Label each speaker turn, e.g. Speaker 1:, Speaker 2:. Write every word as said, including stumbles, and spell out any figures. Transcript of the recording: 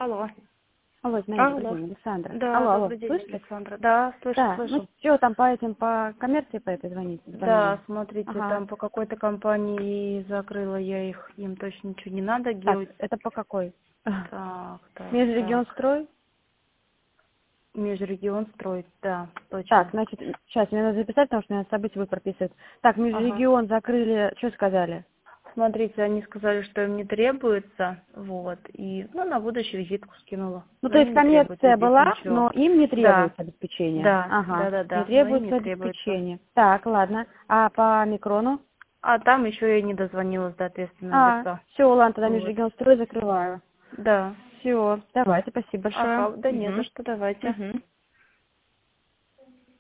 Speaker 1: Алло.
Speaker 2: Алло, знаете,
Speaker 1: Алло.
Speaker 2: добрый день, Александра.
Speaker 1: Да,
Speaker 2: Алло, алло,
Speaker 1: добрый день,
Speaker 2: слышите?
Speaker 1: Александра. Да, слышу,
Speaker 2: Да,
Speaker 1: слышу.
Speaker 2: ну что там по этим, по коммерции по этой звонить?
Speaker 1: Да,
Speaker 2: звонили?
Speaker 1: смотрите,
Speaker 2: Ага.
Speaker 1: там по какой-то компании закрыла я их, им точно ничего не надо
Speaker 2: Так,
Speaker 1: делать.
Speaker 2: это по какой?
Speaker 1: Так, так,
Speaker 2: Межрегион
Speaker 1: так.
Speaker 2: строй?
Speaker 1: Межрегион строить, да,
Speaker 2: Так,
Speaker 1: точно.
Speaker 2: значит, сейчас мне надо записать, потому что мне надо события будет прописывать. Так,
Speaker 1: Ага.
Speaker 2: межрегион закрыли, что сказали?
Speaker 1: Смотрите, они сказали, что им не требуется, вот, и, ну, на будущий визитку скинула.
Speaker 2: Ну,
Speaker 1: Но
Speaker 2: то есть
Speaker 1: им не требуется
Speaker 2: коммерция
Speaker 1: здесь
Speaker 2: была,
Speaker 1: ничего.
Speaker 2: но им не
Speaker 1: Да,
Speaker 2: требуется обеспечение.
Speaker 1: да,
Speaker 2: Ага,
Speaker 1: да, да,
Speaker 2: не
Speaker 1: да, но им не
Speaker 2: требуется
Speaker 1: требуется.
Speaker 2: обеспечение. Так, ладно. А по микрону?
Speaker 1: А там еще я не дозвонилась до ответственного
Speaker 2: А,
Speaker 1: лица.
Speaker 2: все, ладно, тогда
Speaker 1: Вот.
Speaker 2: межрегион строй закрываю.
Speaker 1: Да.
Speaker 2: Все, давайте, спасибо большое.
Speaker 1: Ага, да не за
Speaker 2: Угу.
Speaker 1: что, давайте.
Speaker 2: Угу.